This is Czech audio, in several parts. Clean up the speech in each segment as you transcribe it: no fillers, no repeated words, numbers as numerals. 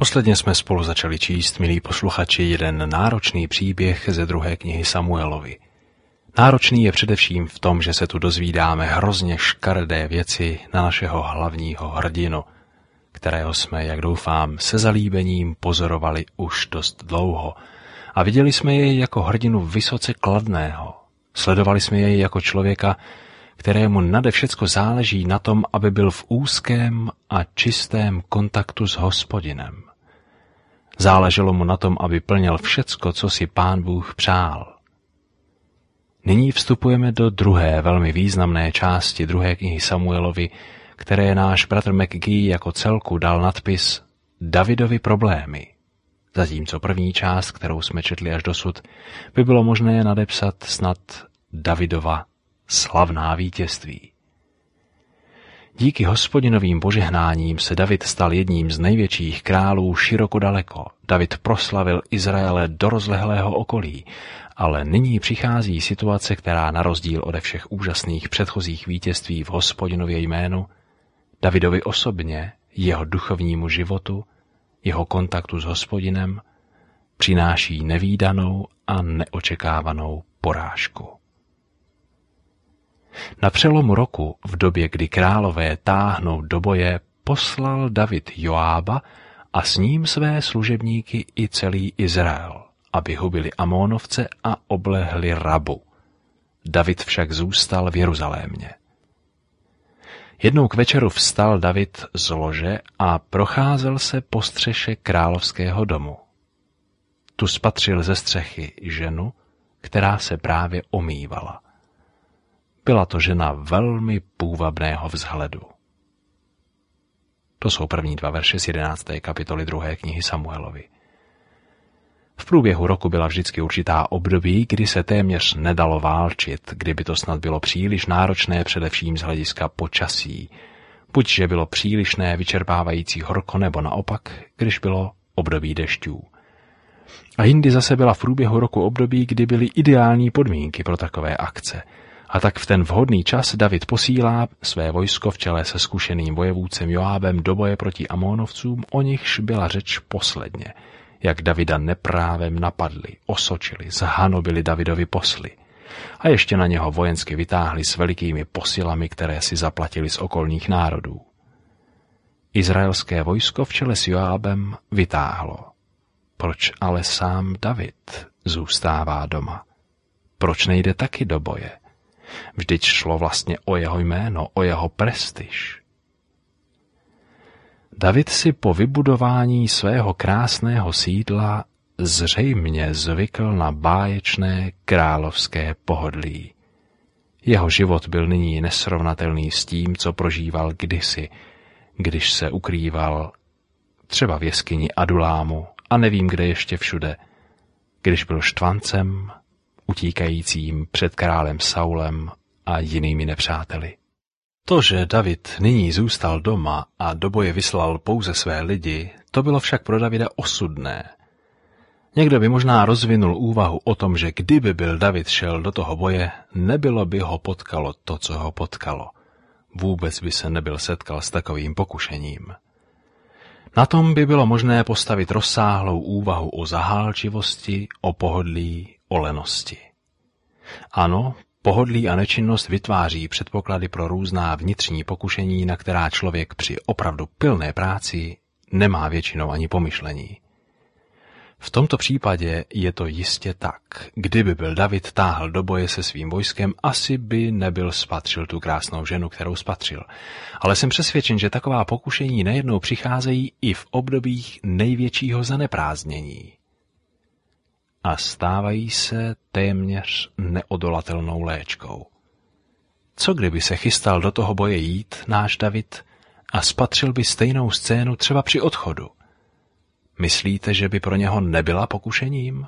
Posledně jsme spolu začali číst, milí posluchači, jeden náročný příběh ze 2. knihy Samuelovi. Náročný je především v tom, že se tu dozvídáme hrozně škaredé věci na našeho hlavního hrdinu, kterého jsme, jak doufám, se zalíbením pozorovali už dost dlouho a viděli jsme jej jako hrdinu vysoce kladného. Sledovali jsme jej jako člověka, kterému nade všecko záleží na tom, aby byl v úzkém a čistém kontaktu s Hospodinem. Záleželo mu na tom, aby plnil všecko, co si Pán Bůh přál. Nyní vstupujeme do druhé velmi významné části 2. knihy Samuelovi, které náš bratr McGee jako celku dal nadpis Davidovi problémy. Zatímco první část, kterou jsme četli až dosud, by bylo možné nadepsat snad Davidova slavná vítězství. Díky Hospodinovým požehnáním se David stal jedním z největších králů široko daleko. David proslavil Izraele do rozlehlého okolí, ale nyní přichází situace, která na rozdíl ode všech úžasných předchozích vítězství v Hospodinově jménu, Davidovi osobně, jeho duchovnímu životu, jeho kontaktu s Hospodinem, přináší nevídanou a neočekávanou porážku. Na přelomu roku, v době, kdy králové táhnou do boje, poslal David Joába a s ním své služebníky i celý Izrael, aby hubili Amónovce a oblehli Rabu. David však zůstal v Jeruzalémě. Jednou k večeru vstal David z lože a procházel se po střeše královského domu. Tu spatřil ze střechy ženu, která se právě omývala. Byla to žena velmi půvabného vzhledu. To jsou první 2 verše z 11. kapitoly 2. knihy Samuelovi. V průběhu roku byla vždycky určitá období, kdy se téměř nedalo válčit, kdyby to snad bylo příliš náročné především z hlediska počasí. Buď že bylo přílišné vyčerpávající horko, nebo naopak, když bylo období dešťů. A jindy zase byla v průběhu roku období, kdy byly ideální podmínky pro takové akce. A tak v ten vhodný čas David posílá své vojsko v čele se zkušeným vojevůdcem Joábem do boje proti Amónovcům, o nichž byla řeč posledně, jak Davida neprávem napadli, osočili, zhanobili Davidovi posly a ještě na něho vojensky vytáhli s velikými posilami, které si zaplatili z okolních národů. Izraelské vojsko v čele s Joábem vytáhlo. Proč ale sám David zůstává doma? Proč nejde taky do boje? Vždyť šlo vlastně o jeho jméno, o jeho prestiž. David si po vybudování svého krásného sídla zřejmě zvykl na báječné královské pohodlí. Jeho život byl nyní nesrovnatelný s tím, co prožíval kdysi, když se ukrýval třeba v jeskyni Adulámu a nevím kde ještě všude, když byl štvancem, utíkajícím před králem Saulem a jinými nepřáteli. To, že David nyní zůstal doma a do boje vyslal pouze své lidi, to bylo však pro Davida osudné. Někdo by možná rozvinul úvahu o tom, že kdyby byl David šel do toho boje, nebylo by ho potkalo to, co ho potkalo. Vůbec by se nebyl setkal s takovým pokušením. Na tom by bylo možné postavit rozsáhlou úvahu o zahálčivosti, o pohodlí, o lenosti. Ano, pohodlí a nečinnost vytváří předpoklady pro různá vnitřní pokušení, na která člověk při opravdu pilné práci nemá většinou ani pomyšlení. V tomto případě je to jistě tak. Kdyby byl David táhl do boje se svým vojskem, asi by nebyl spatřil tu krásnou ženu, kterou spatřil. Ale jsem přesvědčen, že taková pokušení nejednou přicházejí i v obdobích největšího zaneprázdnění. A stávají se téměř neodolatelnou léčkou. Co kdyby se chystal do toho boje jít, náš David, a spatřil by stejnou scénu třeba při odchodu? Myslíte, že by pro něho nebyla pokušením?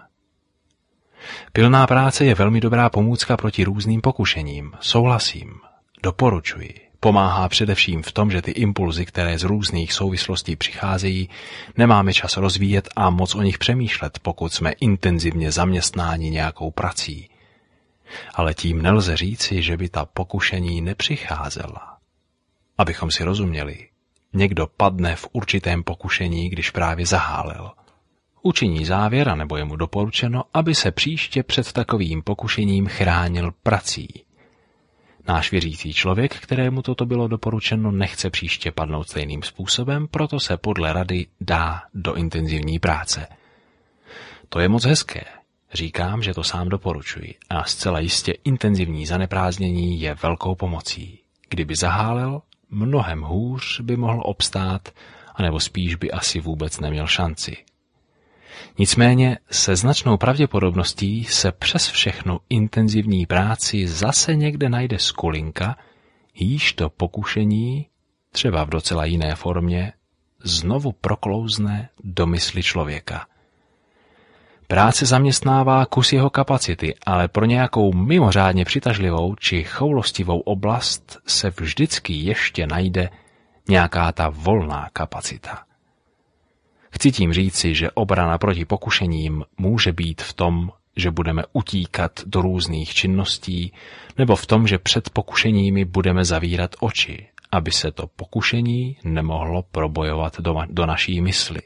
Pilná práce je velmi dobrá pomůcka proti různým pokušením. Souhlasím, doporučuji. Pomáhá především v tom, že ty impulzy, které z různých souvislostí přicházejí, nemáme čas rozvíjet a moc o nich přemýšlet, pokud jsme intenzivně zaměstnáni nějakou prací. Ale tím nelze říci, že by ta pokušení nepřicházela. Abychom si rozuměli, někdo padne v určitém pokušení, když právě zahálel. Učiní závěr, anebo je mu doporučeno, aby se příště před takovým pokušením chránil prací. Náš věřící člověk, kterému toto bylo doporučeno, nechce příště padnout stejným způsobem, proto se podle rady dá do intenzivní práce. To je moc hezké. Říkám, že to sám doporučuji a zcela jistě intenzivní zaneprázdnění je velkou pomocí. Kdyby zahálel, mnohem hůř by mohl obstát, anebo spíš by asi vůbec neměl šanci. Nicméně se značnou pravděpodobností se přes všechnu intenzivní práci zase někde najde skulinka, jíž to pokušení, třeba v docela jiné formě, znovu proklouzne do mysli člověka. Práce zaměstnává kus jeho kapacity, ale pro nějakou mimořádně přitažlivou či choulostivou oblast se vždycky ještě najde nějaká ta volná kapacita. Chci tím říci, že obrana proti pokušením může být v tom, že budeme utíkat do různých činností, nebo v tom, že před pokušeními budeme zavírat oči, aby se to pokušení nemohlo probojovat do naší mysli.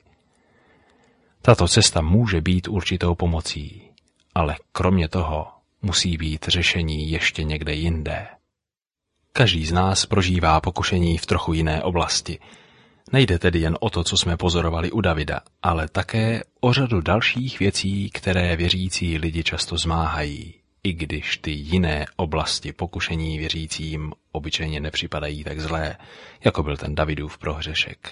Tato cesta může být určitou pomocí, ale kromě toho musí být řešení ještě někde jinde. Každý z nás prožívá pokušení v trochu jiné oblasti. Nejde tedy jen o to, co jsme pozorovali u Davida, ale také o řadu dalších věcí, které věřící lidi často zmáhají, i když ty jiné oblasti pokušení věřícím obyčejně nepřipadají tak zlé, jako byl ten Davidův prohřešek.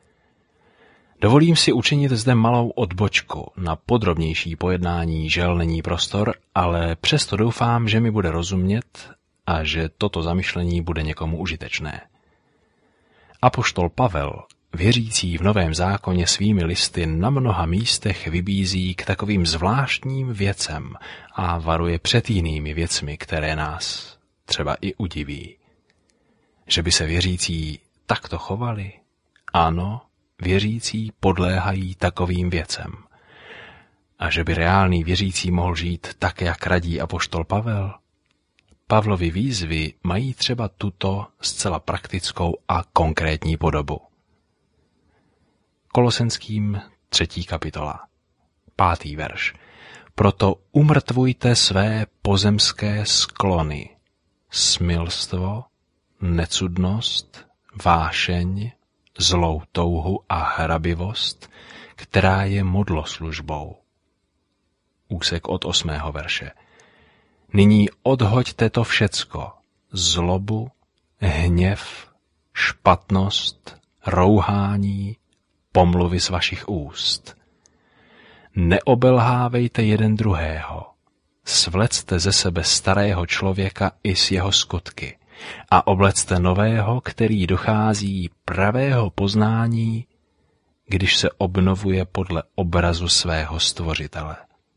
Dovolím si učinit zde malou odbočku. Na podrobnější pojednání žel není prostor, ale přesto doufám, že mi bude rozumět a že toto zamyšlení bude někomu užitečné. Apoštol Pavel, věřící v Novém zákoně svými listy, na mnoha místech vybízí k takovým zvláštním věcem a varuje před jinými věcmi, které nás třeba i udiví. Že by se věřící takto chovali? Ano, věřící podléhají takovým věcem. A že by reálný věřící mohl žít tak, jak radí apoštol Pavel? Pavlovy výzvy mají třeba tuto zcela praktickou a konkrétní podobu. Kolosenským 3. kapitola, 5. verš. Proto umrtvujte své pozemské sklony, smilstvo, necudnost, vášeň, zlou touhu a hrabivost, která je modloslužbou. Úsek od 8. verše. Nyní odhoďte to všecko, zlobu, hněv, špatnost, rouhání, pomluvy z vašich úst. Neobelhávejte jeden druhého, svlecte ze sebe starého člověka i s jeho skutky a oblecte nového, který dochází pravého poznání, když se obnovuje podle obrazu svého stvořitele.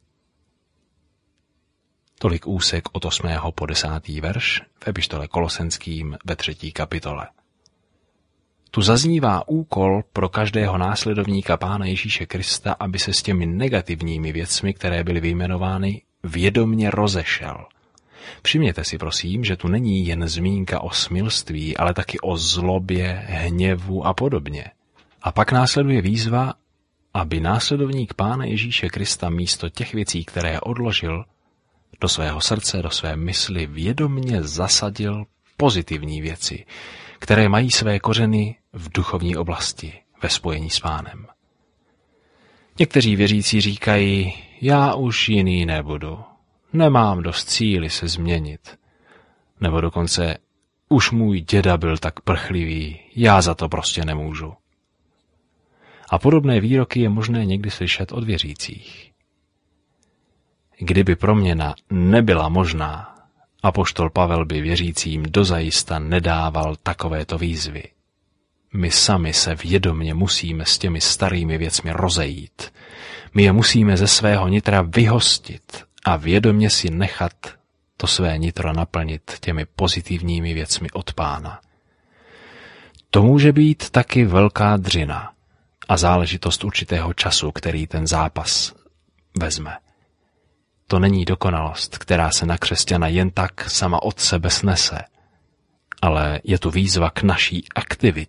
Tolik úsek od 8. po 10. verš v epištole Kolosenským ve 3. kapitole. Tu zaznívá úkol pro každého následovníka Pána Ježíše Krista, aby se s těmi negativními věcmi, které byly vyjmenovány, vědomně rozešel. Všimněte si prosím, že tu není jen zmínka o smilství, ale taky o zlobě, hněvu a podobně. A pak následuje výzva, aby následovník Pána Ježíše Krista místo těch věcí, které odložil, do svého srdce, do své mysli vědomně zasadil pozitivní věci, které mají své kořeny v duchovní oblasti, ve spojení s Pánem. Někteří věřící říkají, já už jiný nebudu, nemám dost síly se změnit, nebo dokonce už můj děda byl tak prchlivý, já za to prostě nemůžu. A podobné výroky je možné někdy slyšet od věřících. Kdyby proměna nebyla možná, apoštol Pavel by věřícím dozajista nedával takovéto výzvy. My sami se vědomně musíme s těmi starými věcmi rozejít. My je musíme ze svého nitra vyhostit a vědomně si nechat to své nitro naplnit těmi pozitivními věcmi od Pána. To může být taky velká dřina a záležitost určitého času, který ten zápas vezme. To není dokonalost, která se na křesťana jen tak sama od sebe snese, ale je tu výzva k naší aktivitě,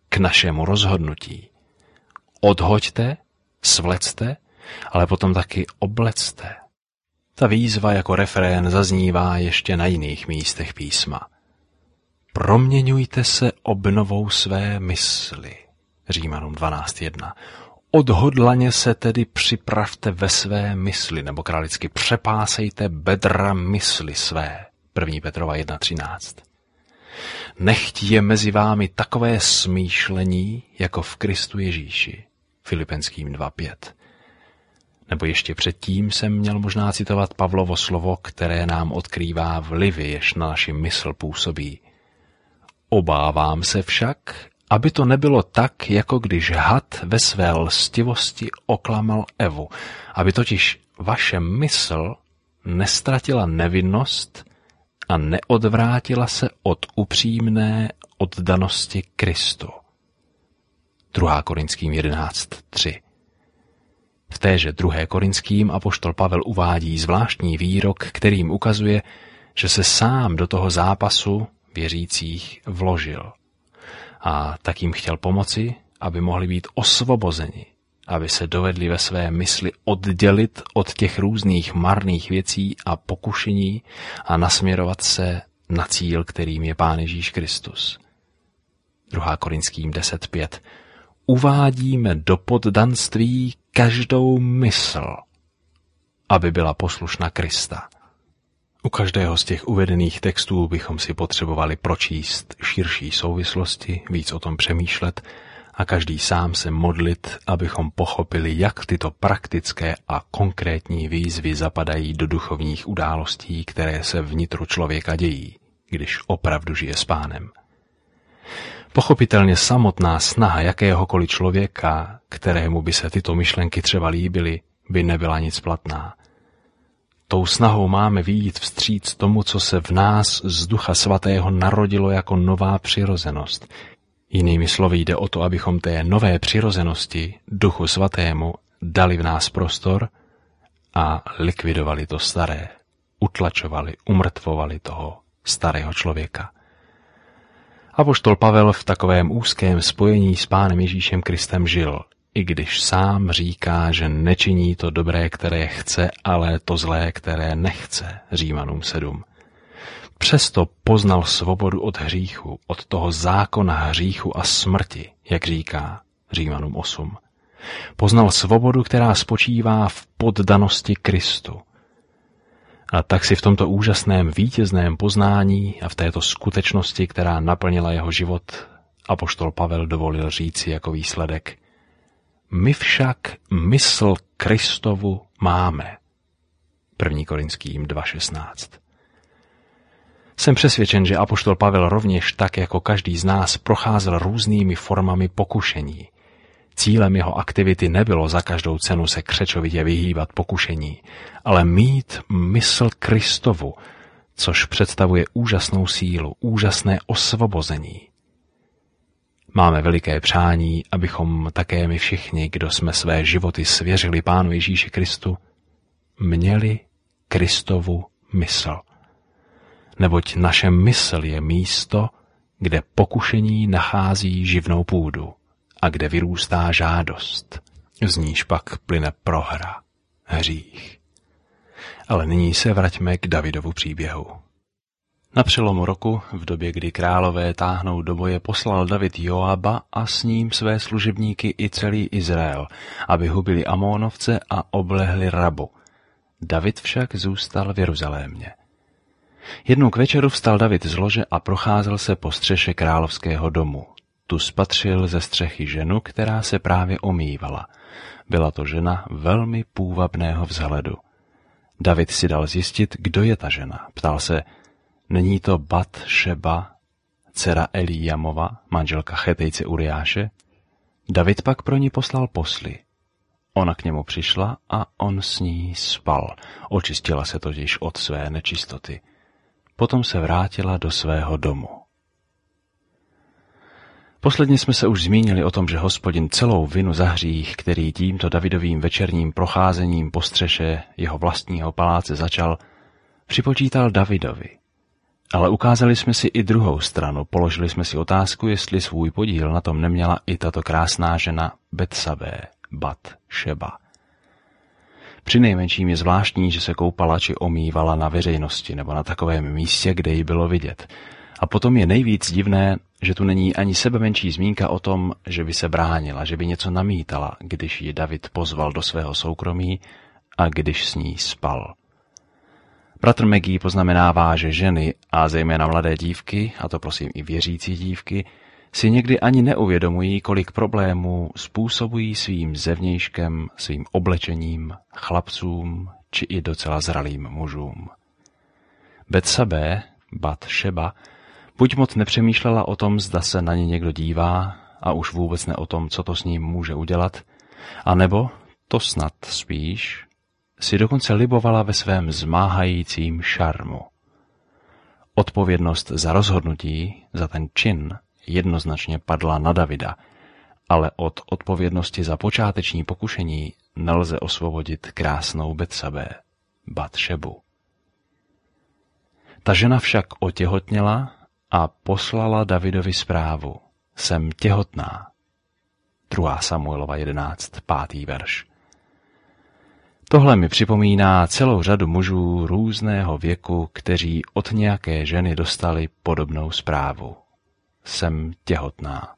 k našemu rozhodnutí. Odhoďte, svlecte, ale potom taky oblecte. Ta výzva jako refrén zaznívá ještě na jiných místech písma. Proměňujte se obnovou své mysli. Římanům 12.1. Odhodlaně se tedy připravte ve své mysli, nebo kralicky přepásejte bedra mysli své. 1. Petrova 1.13. Nechť je mezi vámi takové smýšlení, jako v Kristu Ježíši. Filipenským 2.5. Nebo ještě předtím jsem měl možná citovat Pavlovo slovo, které nám odkrývá vlivy, jež na naši mysl působí. Obávám se však, aby to nebylo tak, jako když had ve své lstivosti oklamal Evu, aby totiž vaše mysl nestratila nevinnost a neodvrátila se od upřímné oddanosti Kristu. 2. Korinským 11.3. V téže 2. Korinským apoštol Pavel uvádí zvláštní výrok, kterým ukazuje, že se sám do toho zápasu věřících vložil. A tak jim chtěl pomoci, aby mohli být osvobozeni, aby se dovedli ve své mysli oddělit od těch různých marných věcí a pokušení a nasměrovat se na cíl, kterým je Pán Ježíš Kristus. 2. Korinským 10.5. Uvádíme do poddanství každou mysl, aby byla poslušna Krista. U každého z těch uvedených textů bychom si potřebovali pročíst širší souvislosti, víc o tom přemýšlet a každý sám se modlit, abychom pochopili, jak tyto praktické a konkrétní výzvy zapadají do duchovních událostí, které se vnitru člověka dějí, když opravdu žije s Pánem. Pochopitelně samotná snaha jakéhokoliv člověka, kterému by se tyto myšlenky třeba líbily, by nebyla nic platná. Tou snahou máme vyjít vstříc tomu, co se v nás z Ducha Svatého narodilo jako nová přirozenost. Jinými slovy jde o to, abychom té nové přirozenosti, Duchu Svatému, dali v nás prostor a likvidovali to staré, utlačovali, umrtvovali toho starého člověka. Apoštol Pavel v takovém úzkém spojení s Pánem Ježíšem Kristem žil, i když sám říká, že nečiní to dobré, které chce, ale to zlé, které nechce. Římanům 7. Přesto poznal svobodu od hříchu, od toho zákona hříchu a smrti, jak říká Římanům 8. Poznal svobodu, která spočívá v poddanosti Kristu. A tak si v tomto úžasném vítězném poznání a v této skutečnosti, která naplnila jeho život, apoštol Pavel dovolil říci jako výsledek: my však mysl Kristovu máme. 1. Korinským 2.16. Jsem přesvědčen, že apoštol Pavel rovněž tak jako každý z nás procházel různými formami pokušení. Cílem jeho aktivity nebylo za každou cenu se křečovitě vyhýbat pokušení, ale mít mysl Kristovu, což představuje úžasnou sílu, úžasné osvobození. Máme veliké přání, abychom také my všichni, kdo jsme své životy svěřili Pánu Ježíši Kristu, měli Kristovu mysl. Neboť naše mysl je místo, kde pokušení nachází živnou půdu a kde vyrůstá žádost, z níž pak plyne prohra, hřích. Ale nyní se vraťme k Davidovu příběhu. Na přelomu roku, v době, kdy králové táhnou do boje, poslal David Joaba a s ním své služebníky i celý Izrael, aby hubili Amónovce a oblehli Rabu. David však zůstal v Jeruzalémě. Jednou k večeru vstal David z lože a procházel se po střeše královského domu. Tu spatřil ze střechy ženu, která se právě omývala. Byla to žena velmi půvabného vzhledu. David si dal zjistit, kdo je ta žena. Ptal se: není to Bat-šeba, dcera Elíjamova, manželka Chetejce Uriáše? David pak pro ní poslal posly. Ona k němu přišla a on s ní spal. Očistila se totiž od své nečistoty. Potom se vrátila do svého domu. Posledně jsme se už zmínili o tom, že Hospodin celou vinu za hřích, který tímto Davidovým večerním procházením po střeše jeho vlastního paláce začal, připočítal Davidovi. Ale ukázali jsme si i druhou stranu, položili jsme si otázku, jestli svůj podíl na tom neměla i tato krásná žena Betsabé, Bat-šeba. Přinejmenším je zvláštní, že se koupala či omývala na veřejnosti nebo na takovém místě, kde ji bylo vidět. A potom je nejvíc divné, že tu není ani sebemenší zmínka o tom, že by se bránila, že by něco namítala, když ji David pozval do svého soukromí a když s ní spal. Bratr Maggie poznamenává, že ženy, a zejména mladé dívky, a to prosím i věřící dívky, si někdy ani neuvědomují, kolik problémů způsobují svým zevnějškem, svým oblečením, chlapcům či i docela zralým mužům. Betsabé, Bat-šeba, buď moc nepřemýšlela o tom, zda se na ně někdo dívá, a už vůbec ne o tom, co to s ním může udělat, anebo, to snad spíš, si dokonce libovala ve svém zmáhajícím šarmu. Odpovědnost za rozhodnutí, za ten čin, jednoznačně padla na Davida, ale od odpovědnosti za počáteční pokušení nelze osvobodit krásnou Betsabé, Bat-šebu. Ta žena však otěhotněla a poslala Davidovi zprávu: jsem těhotná. 2. Samuelova 11, 5. verš. Tohle mi připomíná celou řadu mužů různého věku, kteří od nějaké ženy dostali podobnou zprávu. Jsem těhotná.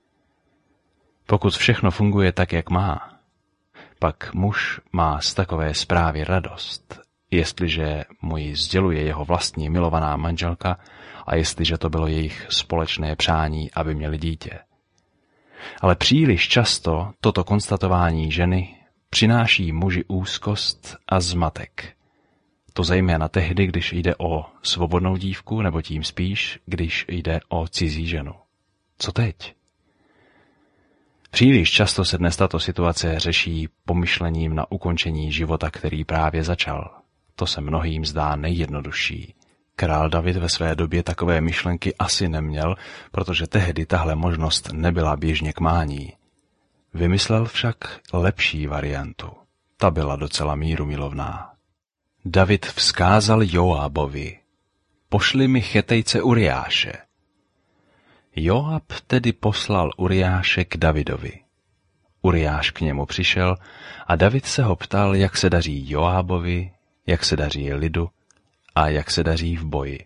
Pokud všechno funguje tak, jak má, pak muž má z takové zprávy radost, jestliže mu ji sděluje jeho vlastní milovaná manželka a jestliže to bylo jejich společné přání, aby měli dítě. Ale příliš často toto konstatování ženy přináší muži úzkost a zmatek. To zejména tehdy, když jde o svobodnou dívku, nebo tím spíš, když jde o cizí ženu. Co teď? Příliš často se dnes tato situace řeší pomyšlením na ukončení života, který právě začal. To se mnohým zdá nejjednodušší. Král David ve své době takové myšlenky asi neměl, protože tehdy tahle možnost nebyla běžně k mání. Vymyslel však lepší variantu. Ta byla docela mírumilovná. David vzkázal Joábovi: pošli mi Chetejce Uriáše. Joab tedy poslal Uriáše k Davidovi. Uriáš k němu přišel a David se ho ptal, jak se daří Joábovi, jak se daří lidu a jak se daří v boji.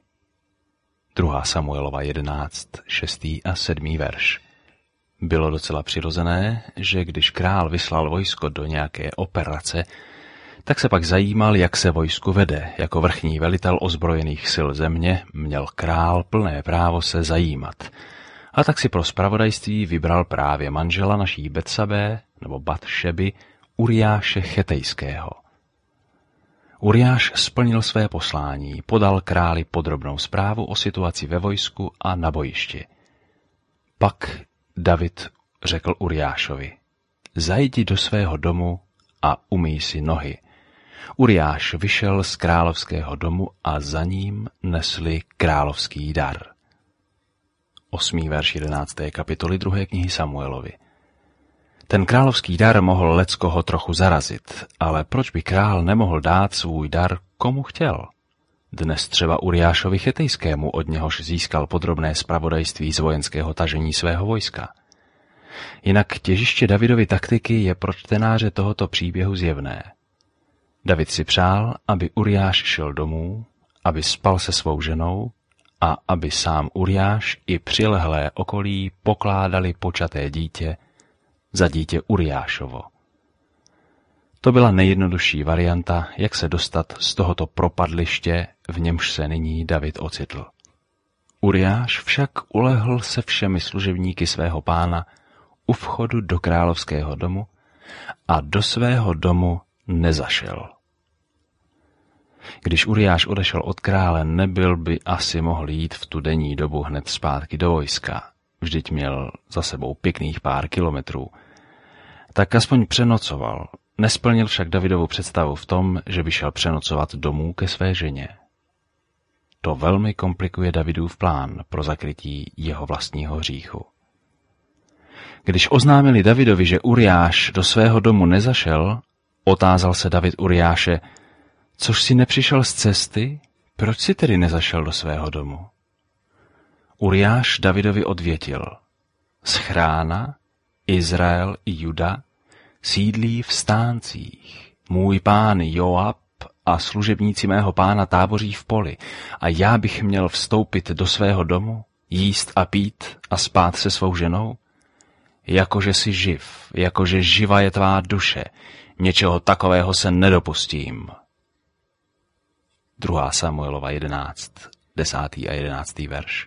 2. Samuelova 11, 6. a 7. verš. Bylo docela přirozené, že když král vyslal vojsko do nějaké operace, tak se pak zajímal, jak se vojsku vede. Jako vrchní velitel ozbrojených sil země měl král plné právo se zajímat. A tak si pro zpravodajství vybral právě manžela naší Betsabé, nebo Bat-šeby, Uriáše Chetejského. Uriáš splnil své poslání, podal králi podrobnou zprávu o situaci ve vojsku a na bojišti. Pak David řekl Uriášovi: zajdi do svého domu a umyj si nohy. Uriáš vyšel z královského domu a za ním nesli královský dar. 8. verš 11. kapitoly 2. knihy Samuelovi. Ten královský dar mohl leckoho trochu zarazit, ale proč by král nemohl dát svůj dar komu chtěl? Dnes třeba Uriášovi Chetejskému, od něhož získal podrobné zpravodajství z vojenského tažení svého vojska. Jinak těžiště Davidovy taktiky je pro čtenáře tohoto příběhu zjevné. David si přál, aby Uriáš šel domů, aby spal se svou ženou a aby sám Uriáš i přilehlé okolí pokládali počaté dítě za dítě Uriášovo. To byla nejjednodušší varianta, jak se dostat z tohoto propadliště, v němž se nyní David ocitl. Uriáš však ulehl se všemi služebníky svého pána u vchodu do královského domu a do svého domu nezašel. Když Uriáš odešel od krále, nebyl by asi mohl jít v tu denní dobu hned zpátky do vojska. Vždyť měl za sebou pěkných pár kilometrů. Tak aspoň přenocoval. Nesplnil však Davidovu představu v tom, že by šel přenocovat domů ke své ženě. To velmi komplikuje Davidův plán pro zakrytí jeho vlastního hříchu. Když oznámili Davidovi, že Uriáš do svého domu nezašel, otázal se David Uriáše: což si nepřišel z cesty? Proč si tedy nezašel do svého domu? Uriáš Davidovi odvětil: Schrána, Izrael i Juda sídlí v stáncích. Můj pán Joab a služebníci mého pána táboří v poli, a já bych měl vstoupit do svého domu, jíst a pít a spát se svou ženou? Jakože jsi živ, jakože živa je tvá duše, něčeho takového se nedopustím. 2. Samuelova 11, 10. a 11. verš.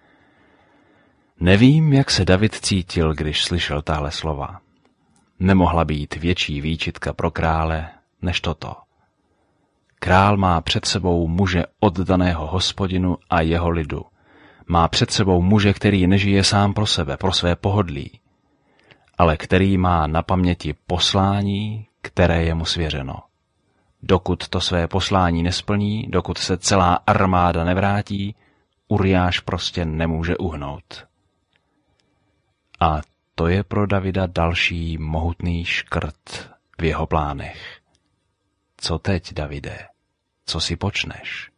Nevím, jak se David cítil, když slyšel tahle slova. Nemohla být větší výčitka pro krále než toto. Král má před sebou muže oddaného Hospodinu a jeho lidu. Má před sebou muže, který nežije sám pro sebe, pro své pohodlí, ale který má na paměti poslání, které je mu svěřeno. Dokud to své poslání nesplní, dokud se celá armáda nevrátí, Uriáš prostě nemůže uhnout. A to je pro Davida další mohutný škrt v jeho plánech. Co teď, Davide? Co si počneš?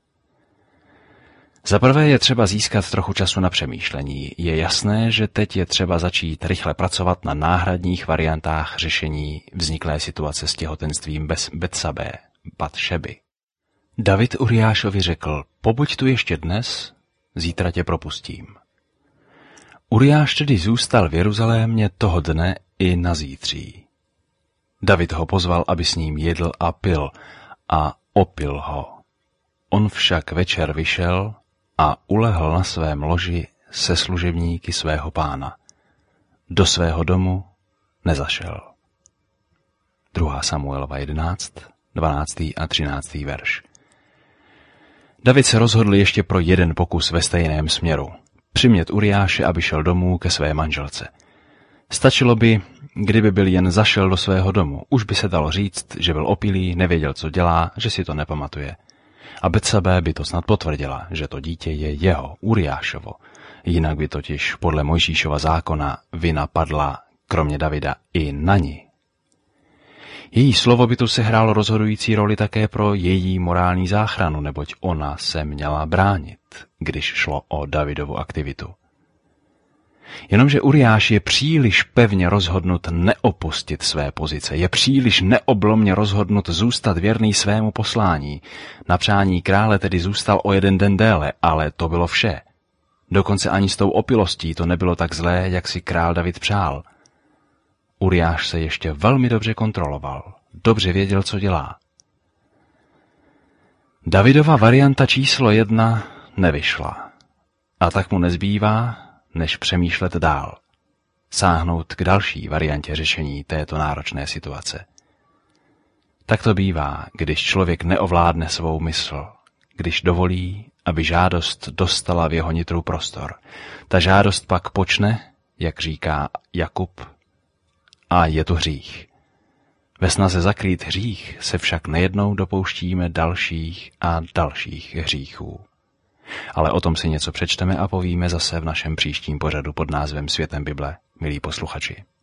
Za prvé je třeba získat trochu času na přemýšlení. Je jasné, že teď je třeba začít rychle pracovat na náhradních variantách řešení vzniklé situace s těhotenstvím Batšeby. David Uriášovi řekl: Pobuď tu ještě dnes, zítra tě propustím. Uriáš tedy zůstal v Jeruzalémě toho dne i na zítří. David ho pozval, aby s ním jedl a pil, a opil ho. On však večer vyšel a ulehl na svém loži se služebníky svého pána. Do svého domu nezašel. 2. Samuelova 11, 12. a 13. verš. David se rozhodl ještě pro jeden pokus ve stejném směru. Přimět Uriáše, aby šel domů ke své manželce. Stačilo by, kdyby byl jen zašel do svého domu. Už by se dalo říct, že byl opilý, nevěděl, co dělá, že si to nepamatuje. A Betsabé by to snad potvrdila, že to dítě je jeho, Uriášovo. Jinak by totiž podle Mojžíšova zákona vina padla, kromě Davida, i na ní. Její slovo by tu sehrálo rozhodující roli také pro její morální záchranu, neboť ona se měla bránit, když šlo o Davidovu aktivitu. Jenomže Uriáš je příliš pevně rozhodnut neopustit své pozice, je příliš neoblomně rozhodnut zůstat věrný svému poslání. Na přání krále tedy zůstal o jeden den déle, ale to bylo vše. Dokonce ani s tou opilostí to nebylo tak zlé, jak si král David přál. Uriáš se ještě velmi dobře kontroloval, dobře věděl, co dělá. Davidova varianta číslo 1 nevyšla. A tak mu nezbývá, než přemýšlet dál. Sáhnout k další variantě řešení této náročné situace. Tak to bývá, když člověk neovládne svou mysl, když dovolí, aby žádost dostala v jeho nitru prostor. Ta žádost pak počne, jak říká Jakub, a je to hřích. Ve snaze zakrýt hřích se však nejednou dopouštíme dalších a dalších hříchů. Ale o tom si něco přečteme a povíme zase v našem příštím pořadu pod názvem Světem Bible, milí posluchači.